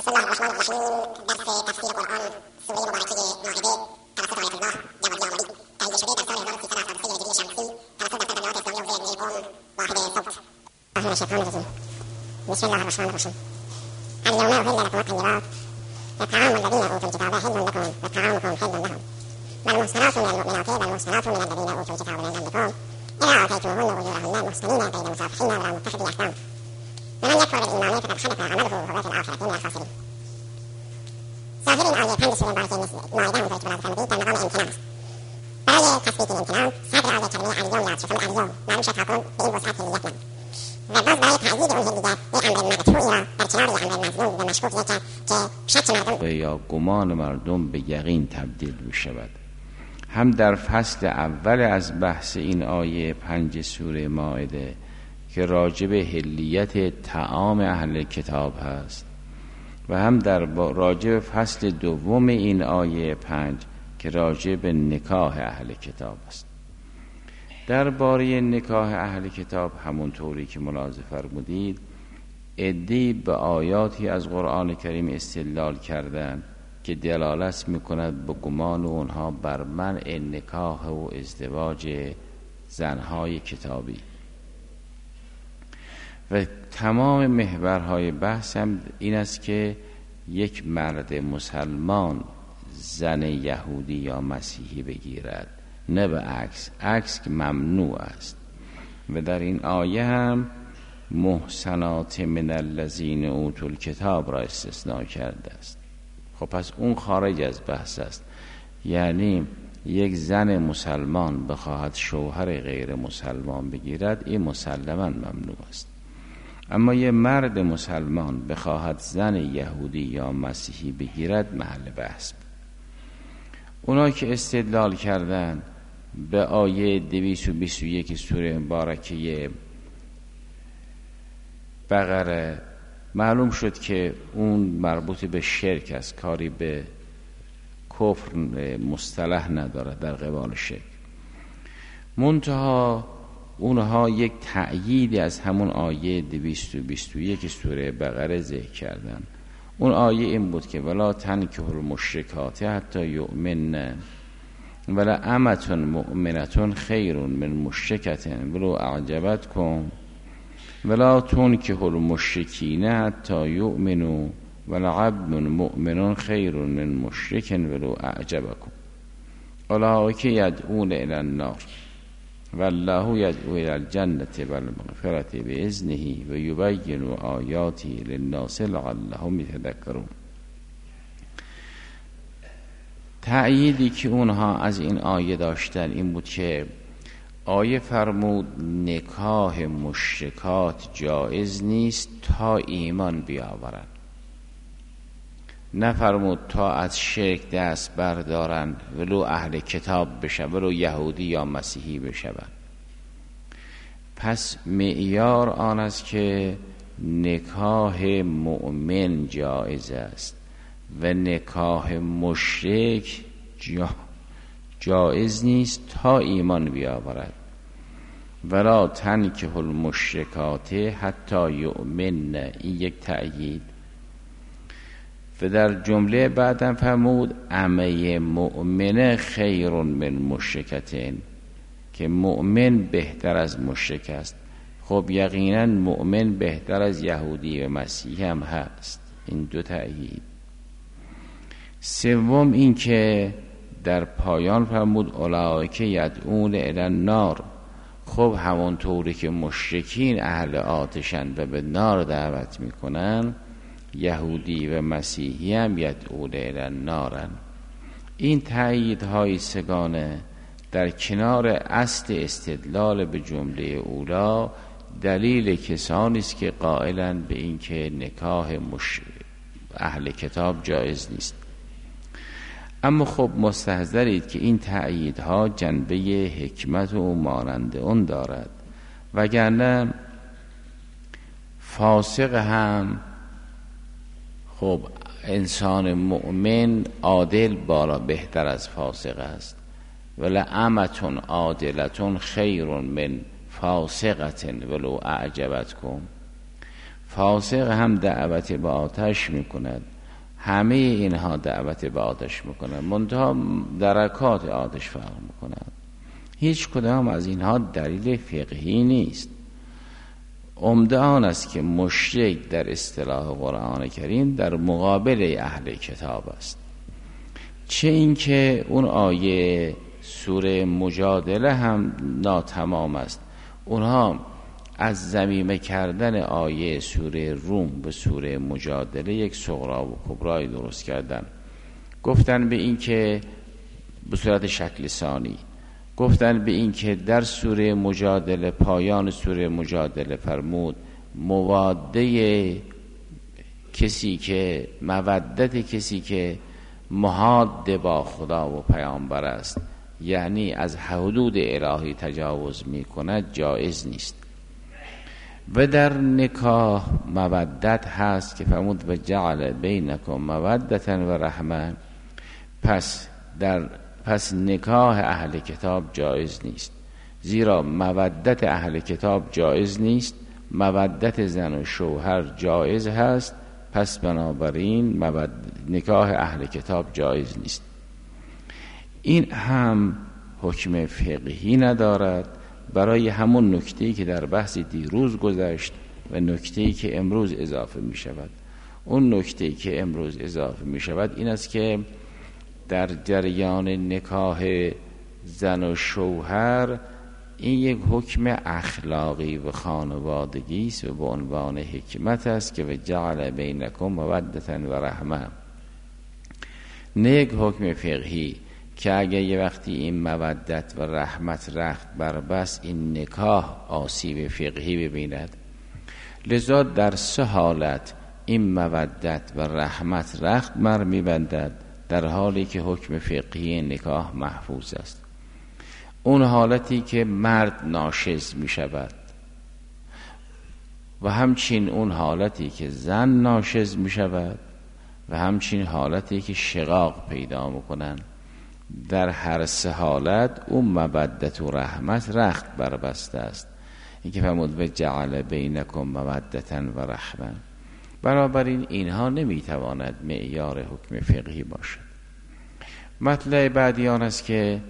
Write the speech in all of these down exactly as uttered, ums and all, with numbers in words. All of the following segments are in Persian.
بسم الله الرحمن الرحیم. درس تفسیر قرآن سوره مبارکه مائده توسط آیت الله جوادی آملی تهیه شده در سال هزار و سیصد و هفتاد و سه هجری شمسی توسط دفتر بنیات اسلامی و ذهنی قوم واحد صوت. من الشیطان الرجیم. بسم الله الرحمن الرحیم. اليوم أحل لكم الطيبات وطعام الذين أوتوا الكتاب حل لكم وطعامكم حل لهم والمحصنات من المؤمنات والمحصنات من الذين أوتوا الكتاب من قبلكم إذا آتيتموهن أجورهن محصنين غير مسافحين ولا متخذي أخدان ومن يكفر بالإيمان فقد حبط عمله وهو في الآخرة من الخاسرين. ظاهر این آیه پنج سوره مبارکه مائده همونطور که بلاد فرمودید در مقام امتنان است. برای تثبیت امتنان صدر آیه کریمه الیوم یاد شد. الیوم معلوم شد تاکن به این وسعت هلیت نبود و باز برای تأیید اون هلیت یک امر مقطوعی را در کنار یک امر مظنون و مشکوک ذکر که شک مردم یا گمان مردم به یقین تبدیل بشود. هم در فصل اول از بحث این آیه پنج سوره مائده که راجع به حلیت طعام اهل کتاب هست و هم در راجع به فصل دوم این آیه پنج که راجع به نکاح اهل کتاب است. درباره نکاح اهل کتاب همونطوری که ملاحظه فرمودید عده‌ای به آیاتی از قرآن کریم استدلال کردند که دلالت میکند به گمان اونها بر منع نکاح و ازدواج زنهای کتابی و تمام محورهای بحث هم این است که یک مرد مسلمان زن یهودی یا مسیحی بگیرد، نه به عکس عکس که ممنوع است. و در این آیه هم محصنات من الذین اوتوا الکتاب را استثناء کرده است. خب پس اون خارج از بحث است. یعنی یک زن مسلمان بخواهد شوهر غیر مسلمان بگیرد این مسلماً ممنوع است. اما یه مرد مسلمان بخواهد زن یهودی یا مسیحی بگیرد محل بحث. اونا که استدلال کردن به آیه دویست و بیست و یک سوره مبارکه بقره معلوم شد که اون مربوط به شرک است، کاری به کفر مصطلح نداره در قبال شرک. منتها اونها یک تأییدی از همون آیه دویست و بیست و یک سوره بقره ذکر کردن. اون آیه این بود که ولا تنکحوا المشرکات حتی یؤمنن ولا امة مؤمنة خیر من مشرکة ولو اعجبتکم ولا تنکحوا المشرکین حتی یؤمنوا ولا عبد مؤمن خیر من مشرک ولو اعجبکم اولئک یدعون الی النار والله یدعو الی الجنة والمغفرة باذنه و یبین آیاته للناس لعلهم یتذکرون. تأییدی که اونها از این آیه داشتن این بود که آیه فرمود نکاح مشرکات جایز نیست تا ایمان بیاورند، نفرمود تا از شرک دست بردارن ولو اهل کتاب بشن، ولو یهودی یا مسیحی بشن. پس معیار آن است که نکاح مؤمن جایز است و نکاح مشرک جا جایز نیست تا ایمان بیاورد. ولا تنکحوا المشرکات حتی یؤمن، این یک تأیید. و در جمله بعدم فرمود امه مؤمنه خیر من مشرکتین، که مؤمن بهتر از مشرک است. خب یقینا مؤمن بهتر از یهودی و مسیحی هم هست. این دو تأیید. سوم این که در پایان فرمود اولئک یدعون الی النار. خب همونطوری که مشرکین اهل آتشند و به نار دعوت میکنن، یهودی و مسیحی هم یدعون الی النارن. این تأییدهای سگانه در کنار اصل استدلال به جمله اولا دلیل کسانی است که قائلند به این که نکاح مش... اهل کتاب جایز نیست. اما خب مستحضرید که این تأییدها جنبه حکمت و مانند اون دارد، وگرنه فاسق هم خب انسان مؤمن عادل بالا بهتر از فاسق است. ولا امتون عادلتون خیر من فاسقتن ولو اعجبتکم. فاسق هم دعوت به آتش میکند همه اینها دعوت به آتش میکنن، منتها درکات آتش فرق میکنن. هیچ کدام از اینها دلیل فقهی نیست. عمده آن است که مشرک در اصطلاح قرآن کریم در مقابل اهل کتاب است. چه اینکه اون آیه سوره مجادله هم ناتمام است. اونها از ضمیمه کردن آیه سوره روم به سوره مجادله یک صغرا و کبرای درست کردن. گفتن به این که به صورت شکل ثانی گفتن به این که در سوره مجادله، پایان سوره مجادله فرمود مواده کسی که مودت کسی که محاد با خدا و پیامبر است، یعنی از حدود الهی تجاوز می کند، جایز نیست. و در نکاح مودت هست که فرمود و جعل بینکم مودتا و رحمه. پس در پس نکاح اهل کتاب جایز نیست، زیرا مودت اهل کتاب جایز نیست، مودت زن و شوهر جایز هست. پس بنابراین مود... نکاح اهل کتاب جایز نیست. این هم حکم فقهی ندارد، برای همون نکته‌ای که در بحث دیروز گذشت و نکته‌ای که امروز اضافه می شود. اون نکته‌ای که امروز اضافه می شود این است که در جریان نکاح زن و شوهر این یک حکم اخلاقی و خانوادگی است و به عنوان حکمت است که و جعل بینکم مودة و رحمه، نه یک حکم فقهی که اگه یه وقتی این مودت و رحمت رخت بر بس این نکاح آسیب فقهی ببیند. لذا در سه حالت این مودت و رحمت رخت بر میبندد، در حالی که حکم فقهی نکاح محفوظ است. اون حالتی که مرد ناشز می شود و همچین اون حالتی که زن ناشز می شود و همچین حالتی که شقاق پیدا میکنن، در هر سه حالت اون مودت و رحمت رخت بربسته است. این که فرمود و جعل بینکم مودة و رحمه، بنابراین اینها نمیتواند معیار حکم فقهی باشد. مطلب بعدی آن است که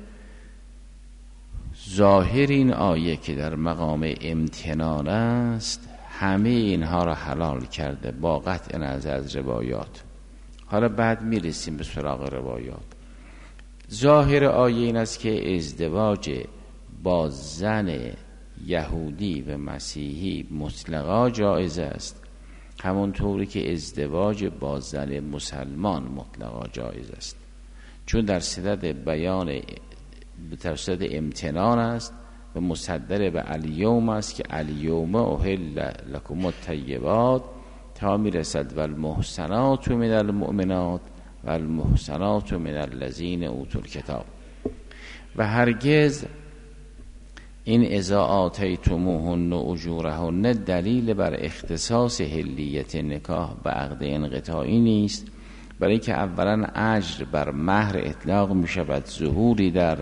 ظاهر این آیه که در مقام امتنان است همه اینها را حلال کرده با قطع نظر از روایات. حالا بعد میرسیم به سراغ روایات. ظاهر آیه این است که ازدواج با زن یهودی و مسیحی مطلقا جایز است، همونطوری که ازدواج با زن مسلمان مطلقا جایز است، چون در صدد بیان در صدد امتنان است و مصدر به الیوم است که الیوم احل لکم الطیبات تا میرسد و المحسنات من المؤمنات و المحسنات من الذین اوتوا الکتاب. و هرگز این اذا آتیتموهن اجورهن دلیل بر اختصاص حلیت نکاح به عقد انقطاعی نیست، برای که اولا اجر بر مهر اطلاق می شود، ظهوری در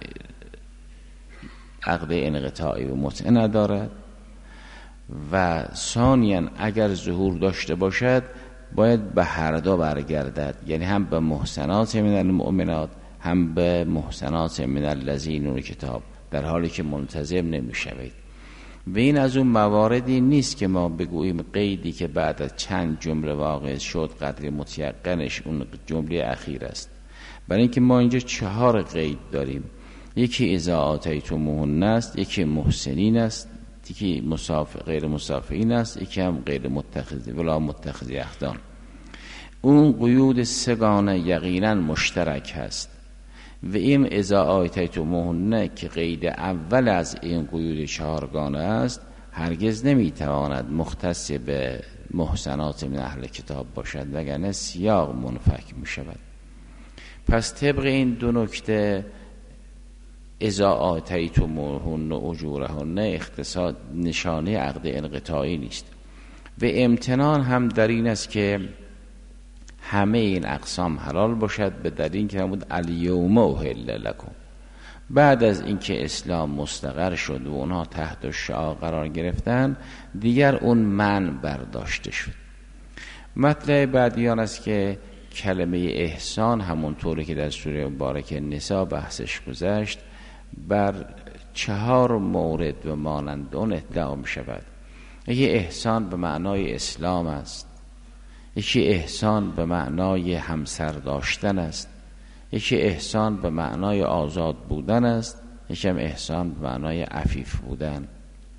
عقد انقطاعی و متعه ندارد، و ثانیاً اگر ظهور داشته باشد باید به هر دو برگردد، یعنی هم به محسنات من المؤمنات هم به محسنات من الذین اوتوا الکتاب، در حالی که منتظم نمی شوید. و این از اون مواردی نیست که ما بگوییم قیدی که بعد از چند جمله واقع شد قدر متیقنش اون جمله اخیر است، برای اینکه ما اینجا چهار قید داریم. یکی اذا آتیتموهن است، یکی محسنین است، یکی مسافر غیر مسافرین است، یکی هم غیر متخذ ولا متخذ اخدان. اون قیود سگانه یقینا مشترک هست و این اذا آتیتموهن که قید اول از این قیود چهارگانه است هرگز نمیتواند مختص به محسنات من اهل کتاب باشد، وگرنه سیاق منفک میشود. پس طبق این دو نکته اذا آتیتموهن اجورهن اختصاص نشانه عقد انقطاعی نیست. و امتنان هم در این است که همه این اقسام حلال باشد، به دلیل که فرمود الیوم احل لکم. بعد از اینکه اسلام مستقر شد و اونها تحت شعاع قرار گرفتن دیگر اون منع برداشته شد. مطلب بعدی آن است که کلمه احسان همونطوری که در سوره مبارکه نساء بحثش گذشت بر چهار مورد و مانند اون اطلاق می شود. یکی احسان به معنای اسلام است، یکی احسان به معنای همسر داشتن است، یکی احسان به معنای آزاد بودن است، یکی هم احسان به معنای عفیف بودن.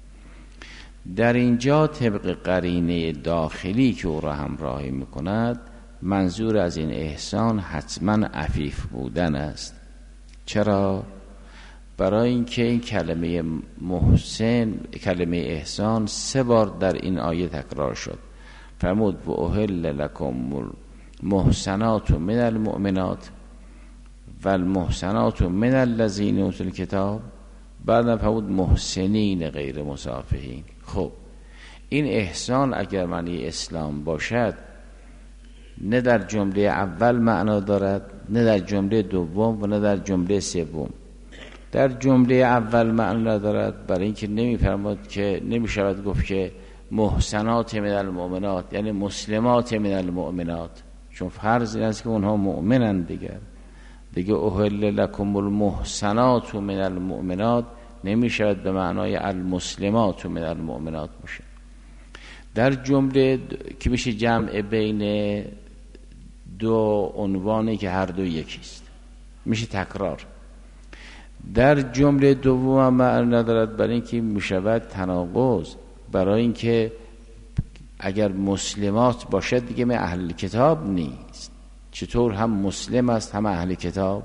در اینجا طبق قرینه داخلی که او را همراهی میکند منظور از این احسان حتما عفیف بودن است. چرا؟ برای اینکه این کلمه محسن، کلمه احسان سه بار در این آیه تکرار شد. فرمود و احل لکم المحسنات من المؤمنات و المحسنات من الذین اوتوا الکتاب، بعد فرمود محسنین غیر مسافحین. خب این احسان اگر معنی اسلام باشد نه در جمله اول معنا دارد، نه در جمله دوم و نه در جمله سوم. در جمله اول معنا دارد برای اینکه نمی‌فرماد که نمی‌شود گفت که محسنات من المؤمنات یعنی مسلمات من المؤمنات، چون فرض این است که اونها مؤمنند. دیگر دیگه احل لکم المحسنات من المؤمنات نمی‌شود به معنای المسلمات من المؤمنات باشه. در جمله که میشه جمع بین دو عنوانی که هر دو یکیست میشه تکرار. در جمله دوم معنی ندارد برای اینکه میشود تناقض، برای اینکه اگر مسلمات باشد دیگه من اهل کتاب نیست، چطور هم مسلم است هم اهل کتاب.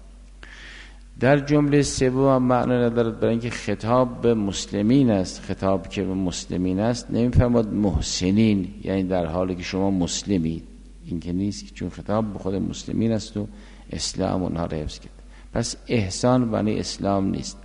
در جمله سوم معنی ندارد برای اینکه خطاب به مسلمین است، خطاب که به مسلمین است نمیفرماد محسنین یعنی در حالی که شما مسلمید، این که نیست، چون خطاب به خود مسلمین است و اسلام اونها را حفظ کرد. پس احسان معنی اسلام نیست.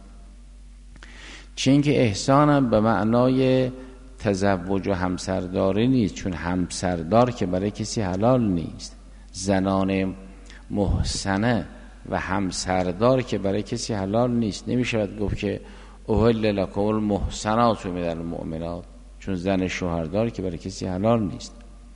چون که احسان هم به معنای تزوج و همسرداری نیست، چون همسردار که برای کسی حلال نیست. زنان محسنه و همسردار که برای کسی حلال نیست. نمیشود گفت که احل لکم المحسنات من المؤمنات، چون زن شوهردار که برای کسی حلال نیست.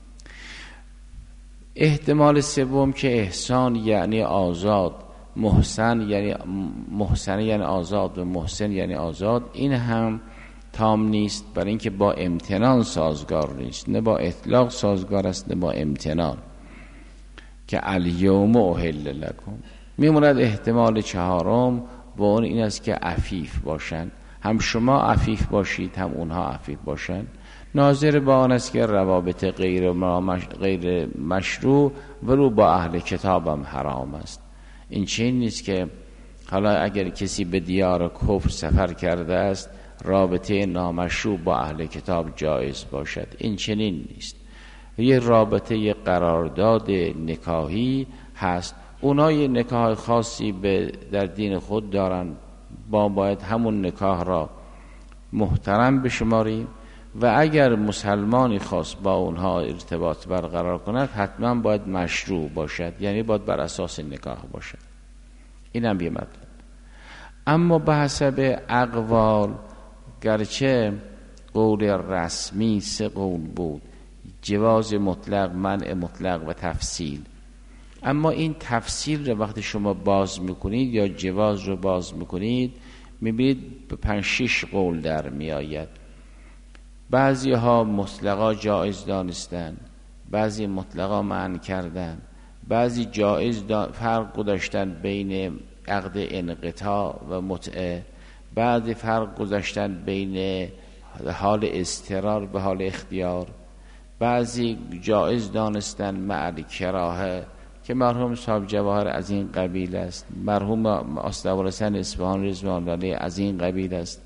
احتمال سوم که احسان یعنی آزاد، محسن یعنی محسن یعنی آزاد و محسن یعنی آزاد، این هم تام نیست برای اینکه با امتنان سازگار نیست، نه با اطلاق سازگار است نه با امتنان، که الیوم احل لکم. میموند احتمال چهارم و اون این است که عفیف باشند، هم شما عفیف باشید هم اونها عفیف باشند. ناظر با آن است که روابط غیر غیر مشروع ولو با اهل کتاب هم حرام است. این چنین نیست که حالا اگر کسی به دیار کفر سفر کرده است رابطه نامشروع با اهل کتاب جایز باشد، این چنین نیست. یه رابطه یه قرارداد نکاحی هست، اونا یه نکاح خاصی به در دین خود دارن، با باید همون نکاح را محترم بشماریم و اگر مسلمانی خواست با اونها ارتباط برقرار کند حتما باید مشروع باشد، یعنی باید بر اساس نکاح باشد. این هم یه مطلب. اما به حسب اقوال گرچه قول رسمی سه قول بود، جواز مطلق، منع مطلق و تفصیل، اما این تفصیل رو وقتی شما باز میکنید یا جواز رو باز میکنید میبینید به پنج شش قول در میآید. بعضی ها مطلقا جایز دانستن، بعضی مطلقا منع کردن، بعضی جایز دا فرق گذاشتن بین عقد انقطاع و متعه، بعضی فرق گذاشتن بین حال اضطرار به حال اختیار، بعضی جایز دانستن مع کراهه که مرحوم صاحب جواهر از این قبیل است، مرحوم اسدابرسن اصفهان رضوان الله از این قبیل است.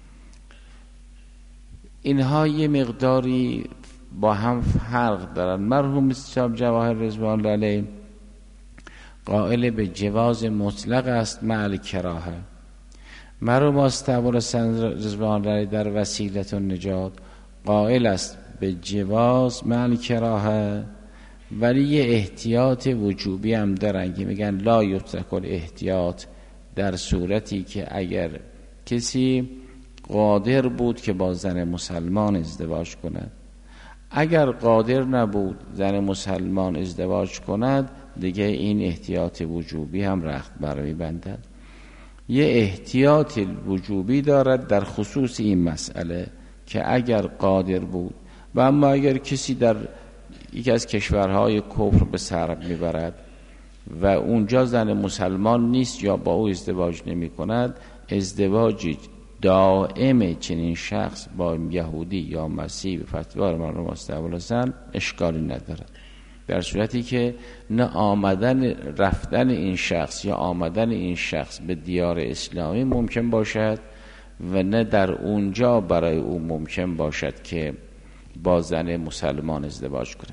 اینها یه مقداری با هم فرق دارن. مرحوم صاحب جواهر رضوان الله قائل به جواز مطلق است مع کراهه. مرحوم اسدابرسن رضوان الله در وسیله النجات قائل است به جواز مع کراهه، ولی یه احتیاط وجوبی هم دارن که میگن لا یترک الاحتیاط، در صورتی که اگر کسی قادر بود که با زن مسلمان ازدواج کند اگر قادر نبود زن مسلمان ازدواج کند، دیگه این احتیاط وجوبی هم رخت بر می‌بندد. یه احتیاط وجوبی دارد در خصوص این مسئله که اگر قادر بود، و اما اگر کسی در یکی از کشورهای کفر به سر میبرد و اونجا زن مسلمان نیست یا با او ازدواج نمی کند، ازدواج دائم چنین شخص با یهودی یا مسیحی به فتوای مرحوم مستعمل حسن اشکالی ندارد، در صورتی که نه آمدن رفتن این شخص یا آمدن این شخص به دیار اسلامی ممکن باشد و نه در اونجا برای او ممکن باشد که با زن مسلمان ازدواج کند.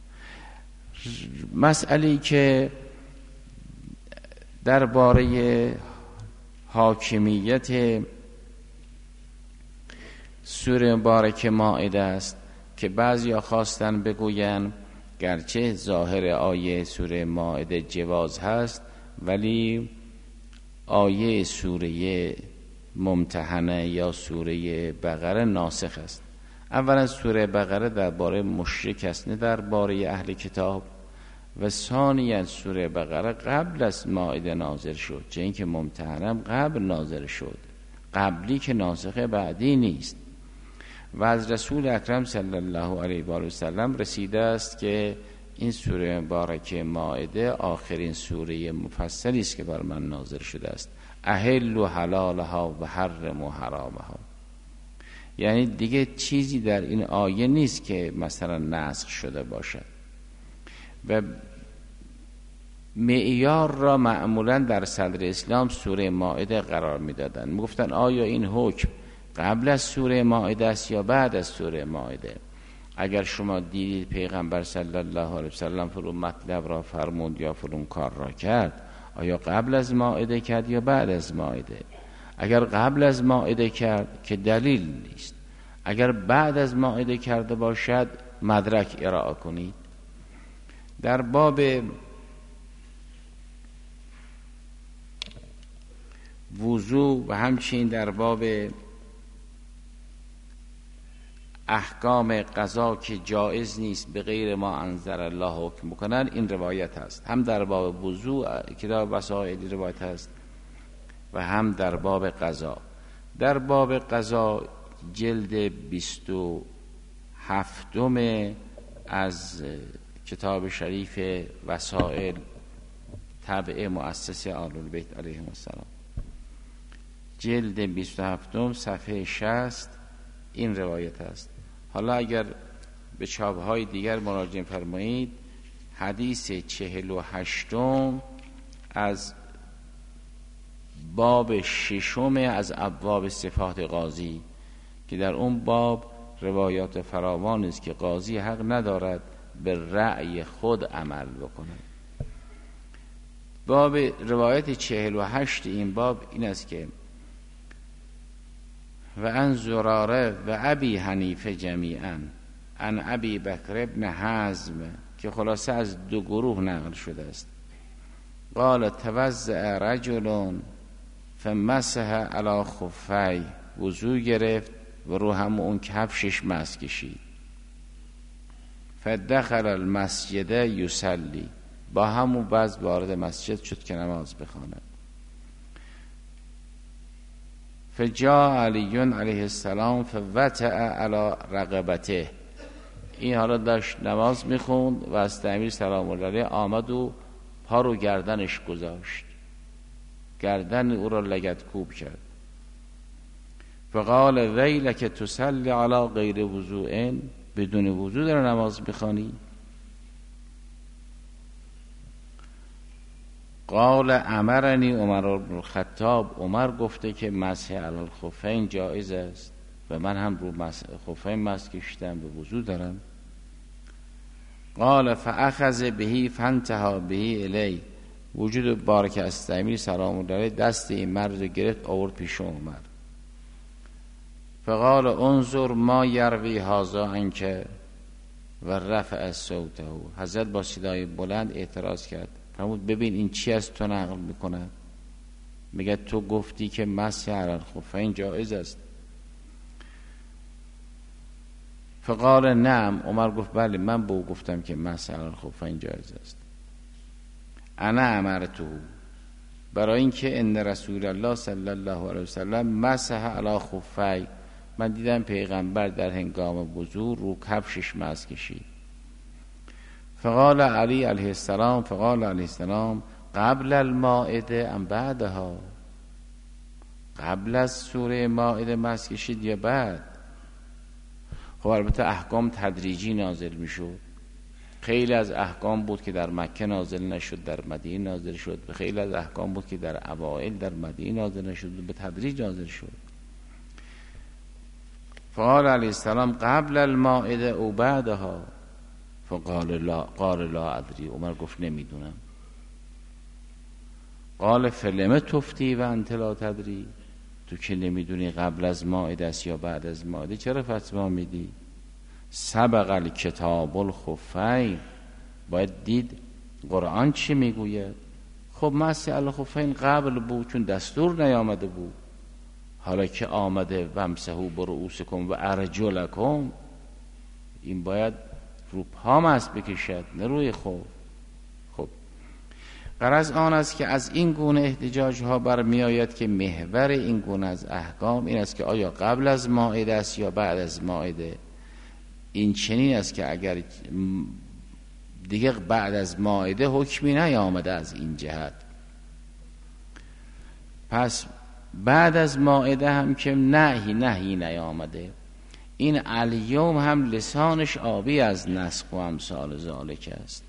مسئله‌ای که درباره حاکمیت سوره مبارک مائده است که بعضیا خواستن بگوین گرچه ظاهر آیه سوره مائده جواز هست، ولی آیه سوره ممتحنه یا سوره بقره ناسخ است. اولا سوره بقره درباره مشرک است نه درباره اهل کتاب، و ثانیا سوره بقره قبل از مائده نازل شد، چه اینکه ممتحنه قبل نازل شد، قبلی که ناسخه بعدی نیست. و از رسول اکرم صلی الله علیه و آله و سلم رسیده است که این سوره مبارک مائده آخرین سوره مفصلی است که بر من نازل شده است. احل و حلالها و حرم و حرامها، یعنی دیگه چیزی در این آیه نیست که مثلا نسخ شده باشد. و معیار را معمولا در صدر اسلام سوره مائده قرار میدادن، میگفتن آیا این حکم قبل از سوره مائده است یا بعد از سوره مائده. اگر شما دیدید پیغمبر صلی الله علیه وسلم فلان مطلب را فرمود یا فلان کار را کرد، آیا قبل از مائده کرد یا بعد از مائده؟ اگر قبل از مائده کرد که دلیل نیست، اگر بعد از مائده کرده باشد مدرک ارائه کنید. در باب وضو و همچنین در باب احکام قضا که جایز نیست به غیر ما انزل الله حکم بکنن، این روایت هست. هم در باب وضو کتاب وسائل روایت هست و هم در باب قضا. در باب قضا جلد بیست و هفتم از کتاب شریف وسائل طبع مؤسسه آل البیت علیهم السلام، جلد بیست و هفتم صفحه شصت این روایت است. حالا اگر به چاپ‌های دیگر مراجعه فرمایید، حدیث چهل و هشتم از باب ششم از ابواب صفات قاضی که در اون باب روایات فراوان است که قاضی حق ندارد به رأی خود عمل بکنه. باب روایت چهل و هشت این باب این است که و ان زراره و ابی حنیفه جمیعا ان ابی بکر ابن حزم، که خلاصه از دو گروه نقل شده است. قال توضأ رجل فمسح علی خفی، وضو گرفت و رو هم اون کفشش مس کشید. فدخل المسجد یصلی، با همون بعض وارد مسجد شد که نماز بخواند. فجاء علی علیه السلام فوطأ علی رقبته، این حالا داشت نماز میخوند و از امیر سلام الله علیه آمد و پا رو گردنش گذاشت، گردن او را لگدکوب کرد. فقال ویلک تصلی علی غیر وضوء، بدون وضو در نماز میخوانی؟ قال امرنی عمر بن الخطاب، عمر گفته که مسح علی الخفین جایز است و من هم رو مسح خفین مسح کشیدم، به وضو دارم. قال فاخذ به فانتهى به الی، وجود بارک استعمیر سلام الله علیه دست این مرد رو گرفت آورد پیش عمر. فقال انظر ما یروی هذا عنک و رفع صوته، حضرت با صدای بلند اعتراض کرد، فرمود ببین این چی از تو نقل میکنه؟ میگه تو گفتی که مسح علی الخفین جایز است. فقال نعم. عمر گفت بله، من به او گفتم که مسح علی الخفین جایز است. انا امرته، برای اینکه ان رسول الله صلی الله علیه وسلم مسح علی خفی، من دیدم پیغمبر در هنگام وضو رو کفشش مسح کشید. فقال علی علیه السلام فقال علیه السلام قبل المائده ام بعدها، قبل از سوره مائده مسح کشید یا بعد؟ خب البته احکام تدریجی نازل میشد، خیلی از احکام بود که در مکه نازل نشد در مدینه نازل شد، خیلی از احکام بود که در اوائل در مدینه نازل نشد به تدریج نازل شد. فقال علیه السلام قبل المائده او بعدها، فقال لا قال لا ادری، عمر گفت نمیدونم. قال فلم تفتی و انت لا تدری، تو که نمیدونی قبل از مائده است یا بعد از مائده چرا فتوا میدی؟ سبق الکتاب الخفین، باید دید قرآن چی میگوید. خب مسح الخفین قبل بود چون دستور نیامده بود، حالا که آمده وامسحوا برؤوسکم و ارجلکم، این باید رو پا مسح بکشد نه روی خود. خب غرض آن است که از این گونه احتجاج ها برمی آید که محور این گونه از احکام این است که آیا قبل از مائده است یا بعد از مائده. این چنین است که اگر دیگه بعد از مائده حکمی نیامده از این جهت، پس بعد از مائده هم که نهی نهی نیامده، این الیوم هم لسانش آبی از نسخ و امثال ذالک است.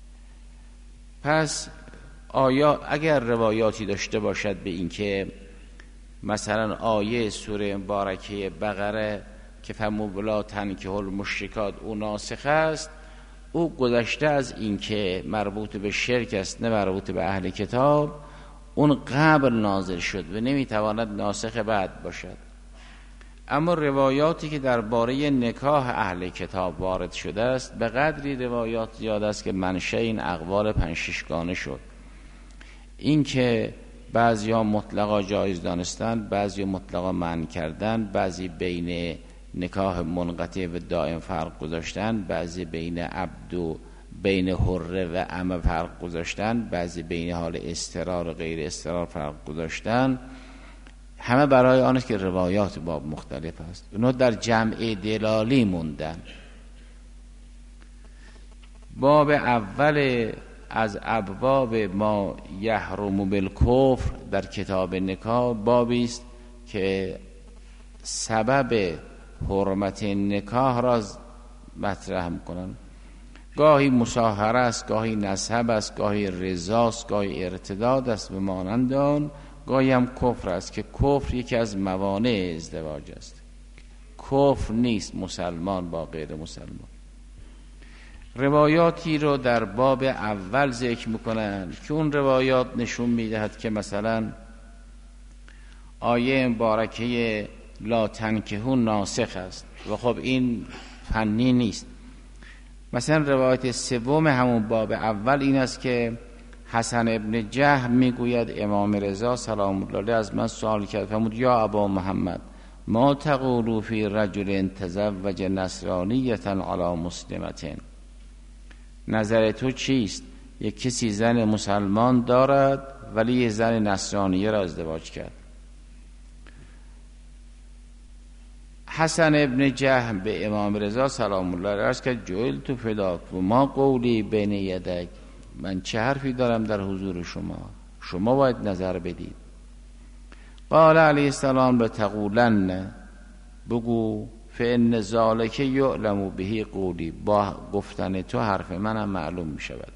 پس آیا اگر روایاتی داشته باشد به این که مثلا آیه سوره مبارکه بقره که فمو بلا تنکه المشرکات او ناسخ است، او گذشته از این که مربوط به شرک است نه مربوط به اهل کتاب، اون قبل نازل شد و نمیتواند ناسخ بعد باشد. اما روایاتی که درباره نکاح اهل کتاب وارد شده است به قدری روایات زیاد است که منشأ این اقوال پنج ششگانه شد. این که بعضی ها مطلقا جایز دانستن، بعضی ها مطلقا منع کردن، بعضی بین نکاح منقطع و دائم فرق گذاشتن، بعضی بین عبد و بین حره و امه فرق گذاشتن، بعضی بین حال استقرار و غیر استقرار فرق گذاشتن، همه برای آن است که روایات باب مختلف است. اونها در جمع دلالی موندن. باب اول از ابواب ما یحرم بالکفر در کتاب نکاح بابی است که سبب حرمت نکاح را مطرح می‌کنند. گاهی مصاهره است، گاهی نسب است، گاهی رضا است، گاهی ارتداد است و مانند آن، گاهی هم کفر است که کفر یکی از موانع ازدواج است. کفر نیست مسلمان با غیر مسلمان. روایاتی رو در باب اول ذکر میکنند که اون روایات نشون میدهد که مثلا آیه مبارکه لا تنکحوا ناسخ است و خب این فنی نیست. مثلا روایت سوم همون باب اول این است که حسن ابن جهم میگوید امام رضا سلام الله علیه از من سوال کرد، فرمود یا ابا محمد ما تقول فی رجل تزوج نصرانیه علی مسلمه، نظر تو چیست یک کسی زن مسلمان دارد ولی زن نصرانیه را ازدواج کرد؟ حسن ابن جهم به امام رضا سلام الله علیه عرض کرد جعلت فداک و ما قولی بین یدک، من چه حرفی دارم در حضور شما، شما باید نظر بدید. قال علیه السلام لتقولن، بگو فان ذلک یعلم به قولی، با گفتن تو حرف منم معلوم می شود.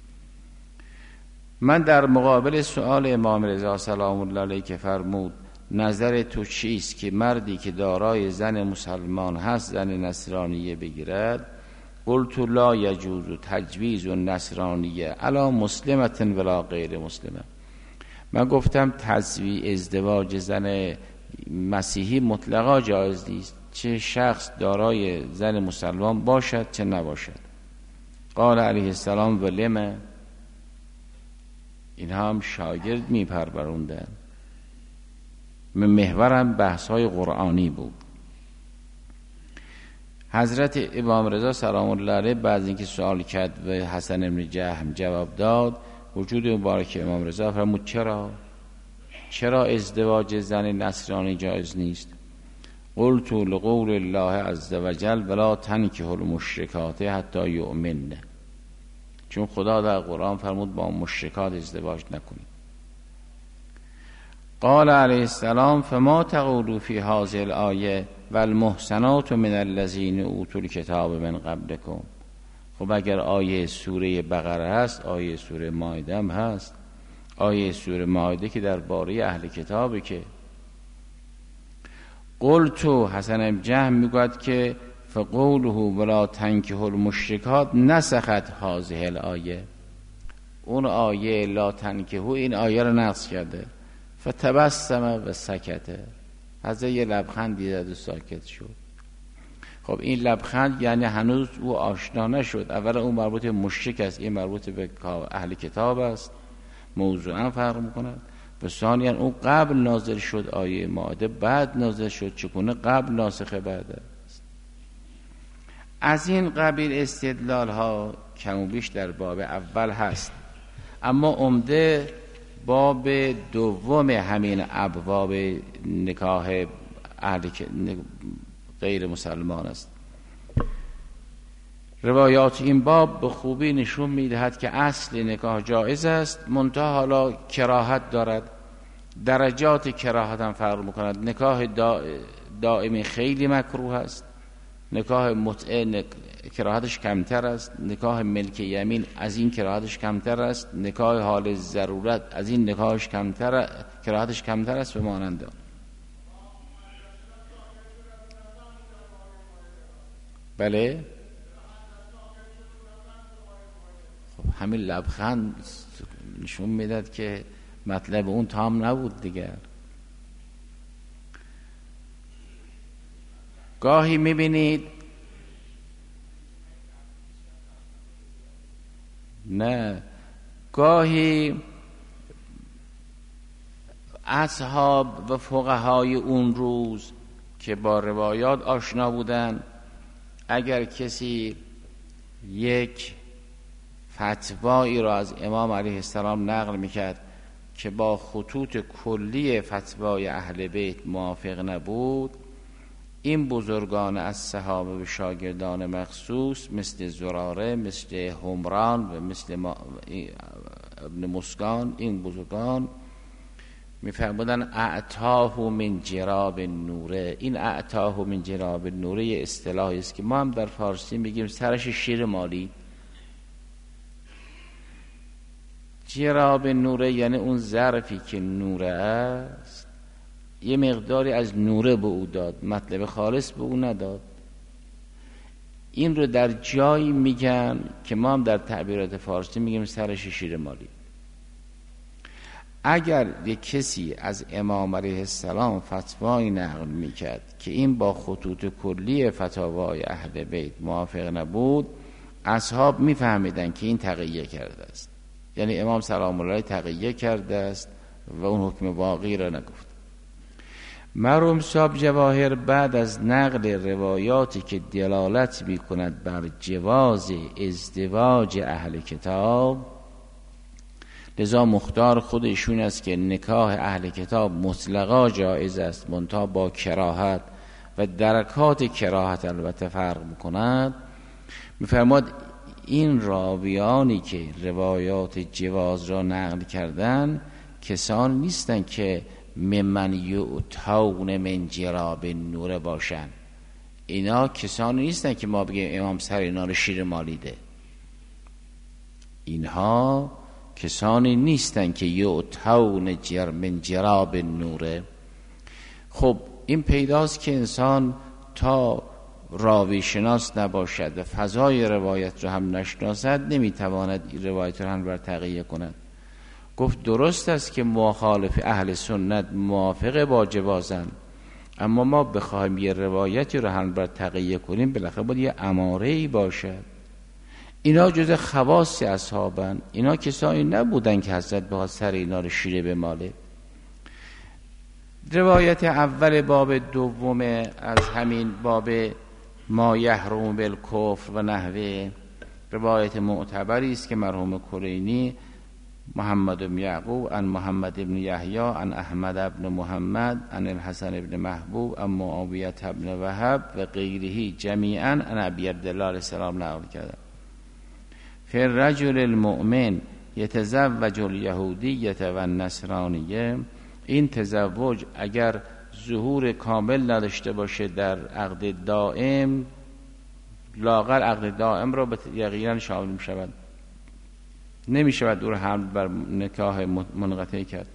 من در مقابل سؤال امام رضا سلام الله علیه که فرمود نظر تو چیست که مردی که دارای زن مسلمان هست زن نصرانیه بگیرد، قلت لا یجوز تجویز النصرانیه علی مسلمه ولا غیر مسلمه، من گفتم تزویج ازدواج زن مسیحی مطلقا جایز نیست، چه شخص دارای زن مسلمان باشد چه نباشد. قال علیه السلام ولمه، اینها هم شاگرد میپروروندن. محورم بحث های قرآنی بود. حضرت امام رضا سلام الله علیه بعد اینکه سوال کرد و حسن بن جهم جواب داد، وجود مبارک امام رضا فرمود چرا چرا ازدواج زن نصرانی جایز نیست؟ قلت لقول الله عز وجل ولا تنکحوا المشرکات حتی یؤمن، چون خدا در قرآن فرمود با مشرکات ازدواج نکنید. قال علیه السلام فما تقولوا فی هذه الآیه والمحصنات من الذین اوتوا الکتاب من قبلکم. خب اگر آیه سوره بقره هست، آیه سوره مائده هم هست. آیه سوره مائده که درباره اهل کتابه. که قلتو حسن بن جهم میگوید که فقوله ولا تنکحوا المشرکات نسخت هذه الآیه، اون آیه لا تنکحوا این آیه رو نسخ کرده. فتبسم و سکته، از یه لبخندی زد و ساکت شد. خب این لبخند یعنی هنوز او آشنا نشد. اول اون مربوط به مشرک است، این مربوط به اهل کتاب است، موضوعا فرق میکند. و ثانیاً اون قبل نازل شد آیه مائده، بعد نازل شد، چگونه قبل ناسخ بعد است. از این قبیل استدلال ها کم و بیش در باب اول هست، اما عمده باب دوم همین ابواب نکاح اهل غیر مسلمان است. روایات این باب به خوبی نشون میدهد که اصل نکاح جایز است، منتها حالا کراهت دارد، درجات کراهت هم فرق میکند. نکاح دائمی خیلی مکروه است، نکاح متعه کراهتش کمتر است، نکاح ملک یمین از این کراهتش کمتر است، نکاح حال ضرورت از این نکاحش کمتر کراهتش کمتر است. به مانند بله خب همین لبخند نشون میداد که مطلب اون تام نبود دیگر. گاهی میبینید نه گاهی اصحاب و فقهای اون روز که با روایات آشنا بودن، اگر کسی یک فتوایی را از امام علیه السلام نقل میکرد که با خطوط کلی فتوای اهل بیت موافق نبود، این بزرگان از صحابه و شاگردان مخصوص مثل زراره، مثل همران و مثل ابن مسکان، این بزرگان میفرمودن اعطاه من جراب نوره. این اعطاه من جراب نوره اصطلاحی است که ما هم در فارسی میگیم سرش شیر مالی. جراب نوره یعنی اون ظرفی که نوره است، یه مقداری از نوره به او داد، مطلب خالص به او نداد. این رو در جایی میگن که ما هم در تعبیرات فارسی میگیم سرش شیر مالی. اگر یک کسی از امام علیه السلام فتوایی نقل میکرد که این با خطوط کلی فتاوای اهل بیت موافق نبود، اصحاب میفهمیدن که این تقیه کرده است، یعنی امام سلام الله تقیه کرده است و اون حکم باقی را نگفت. مرحوم صاحب جواهر بعد از نقل روایاتی که دلالت میکند بر جواز ازدواج اهل کتاب، لذا مختار خودشون است که نکاح اهل کتاب مطلقا جایز است، منتها با کراهت و درکات کراهت البته فرق میکند. میفرماد این راویانی که روایات جواز را نقل کردن کسان نیستن که ممن یؤتون من جراب نور باشن. اینا کسانی نیستن که ما بگیم امام سر اینا رو شیر مالیده. اینها کسانی نیستن که یؤتون جر من جراب نوره. خب این پیداست که انسان تا راوی شناس نباشد و فضای روایت رو هم نشناسد نمیتواند این روایت رو هم بر تقیه کند. گفت درست است که مخالف اهل سنت موافق با جوازن، اما ما بخوایم یه روایتی رو هم بر تقیه کنیم بالاخره باید یه اماره‌ای باشد. اینا جز خواص اصحابن، اینا کسانی نبودن که حضرت بخواد سر اینا رو شیره بماله. روایت اول باب دوم از همین باب ما یحرم بالکفر و نحوه. روایت معتبری است که مرحوم کلینی محمد بن یعقوب عن محمد بن یحیی عن احمد بن محمد عن الحسن بن محبوب عن معاویه بن وهب و غیره جمیعا عن ابی عبدالله علیه السلام نقل کرده. فی الرجل المؤمن یتزوج الیهودیه و النصرانیه. این تزوج اگر ظهور کامل نداشته باشه در عقد دائم، لااقل عقد دائم را به یقینا شامل می شود، نمی شود او را حمل بر نکاح منقطع کرد.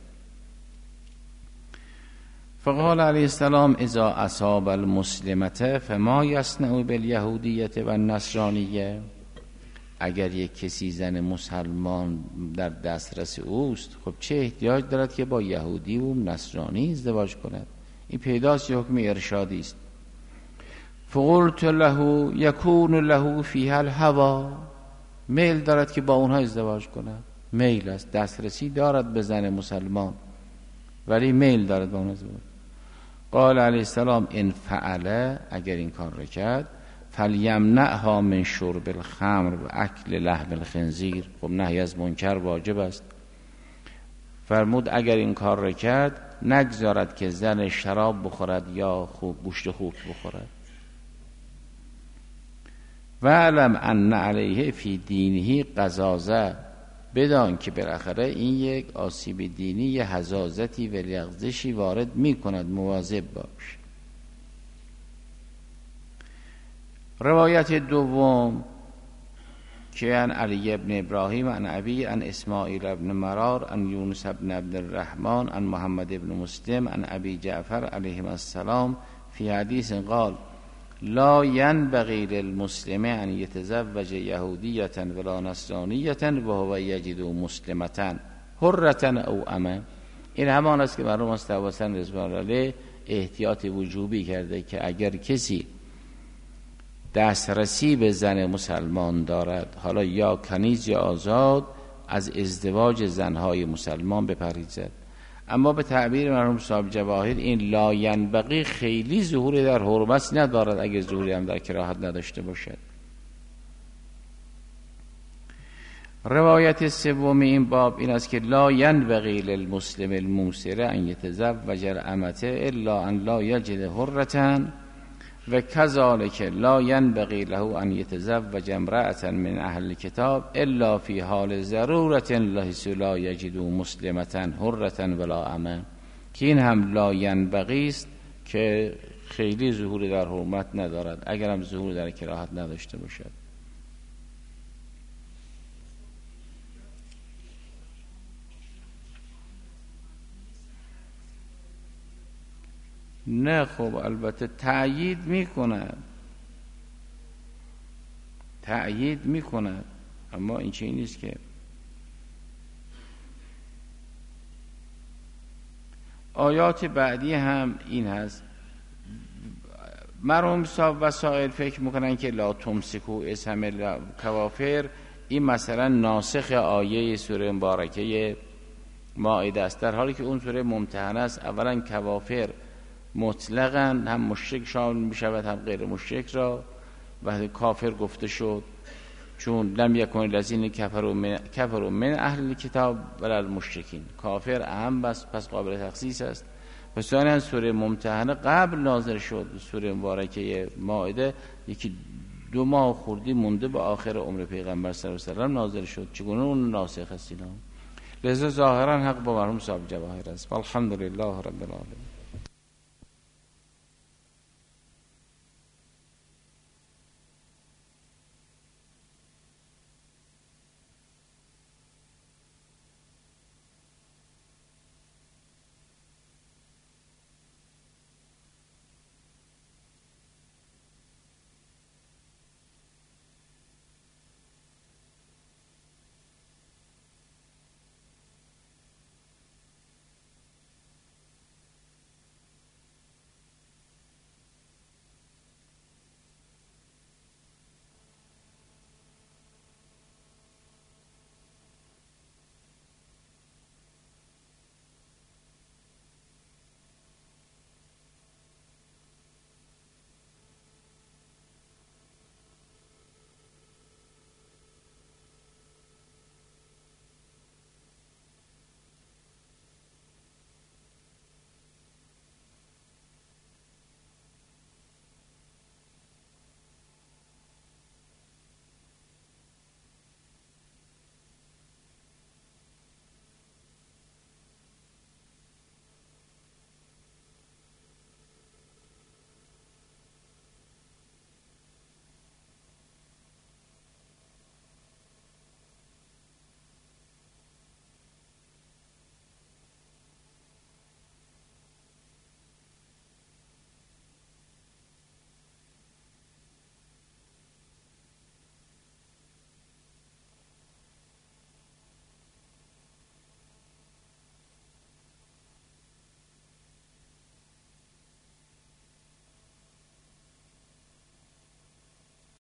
فقال علیه السلام اذا اصاب المسلمه فما یصنع بالیهودیه و النصرانیه. اگر یک کسی زن مسلمان در دسترس اوست، خب چه احتیاج دارد که با یهودی و نصرانی ازدواج کند؟ این پیداست حکم ارشادی است. فقلت له یکون له فیها الهوى. میل دارد که با اونها ازدواج کند، میل است، دسترسی دارد به زن مسلمان ولی میل دارد با اونها ازدواج. قال علیه السلام ان فعل، اگر این کار را کرد، فلیمنعها من شرب الخمر و اکل لحم الخنزیر. خب نهی از منکر واجب است. فرمود اگر این کار را کرد نگذارد که زن شراب بخورد یا خوب گوشت خوک بخورد. و علم ان علیه فی دینه قزازه. بدان که بالاخره این یک آسیب دینی، یه حزازتی و لغزشی وارد می کند، مواظب باش. روایت دوم که عن علی ابن ابراهیم عن ابی عن اسماعیل ابن مرار عن یونس ابن عبد الرحمن عن محمد ابن مسلم عن ابی جعفر علیهم السلام فی حدیث قال لا ینبغی للمسلم ان یتزوج یهودیة ولا نصرانیة و هو یجد مسلمة حرة او امه. این همان است که مرحوم مصطفی حسین رضوان علیه احتیاط وجوبی کرده که اگر کسی دسترسی به زن مسلمان دارد، حالا یا کنیز یا آزاد، از ازدواج زنهای مسلمان بپرهیزد. اما به تعبیر مرحوم صاحب جواهر این لا ینبغی خیلی ظهوری در حرمت ندارد اگر ظهوری هم در کراهت نداشته باشد. روایت سوم این باب این است که لا ینبغی للمسلم الموسر ان یتزوج الامته الا ان لا یجد حرة و کذالک لا ینبغی له ان یتزوج امرأة من اهل الكتاب الا فی حال ضرورة لحیث لا یجد مسلمة حرة ولا امه. که این هم لا ینبغی است که خیلی ظهور در حرمت ندارد اگر هم ظهور در کراهت نداشته باشد. نه خب البته تأیید میکند، تأیید میکند، اما این چیزی نیست که آیات بعدی هم این هست. مرحوم صاحب وسائل فکر میکنن که لا تمسکو اسم الکوافر این مثلا ناسخ آیه سوره مبارکه مائده است، در حالی که اون سوره ممتحنه است. اولا کوافر مطلقاً هم مشرک شامل می شود هم غیر مشرک را، و کافر گفته شد چون لم یکن الذین کفروا من کفروا من اهل الکتاب ولا المشرکین. کافر اهم بس پس قابل تخصیص است. و ثانیاً سوره ممتحنه قبل نازل شد، سوره مبارکه مائده یکی دو ماه خوردی مونده به آخر عمر پیغمبر صلی الله علیه و سلم نازل شد. چگونه اون ناسخ است اینا؟ لذا ظاهرا حق با مرحوم صاحب جواهر است. الحمدلله رب العالمین.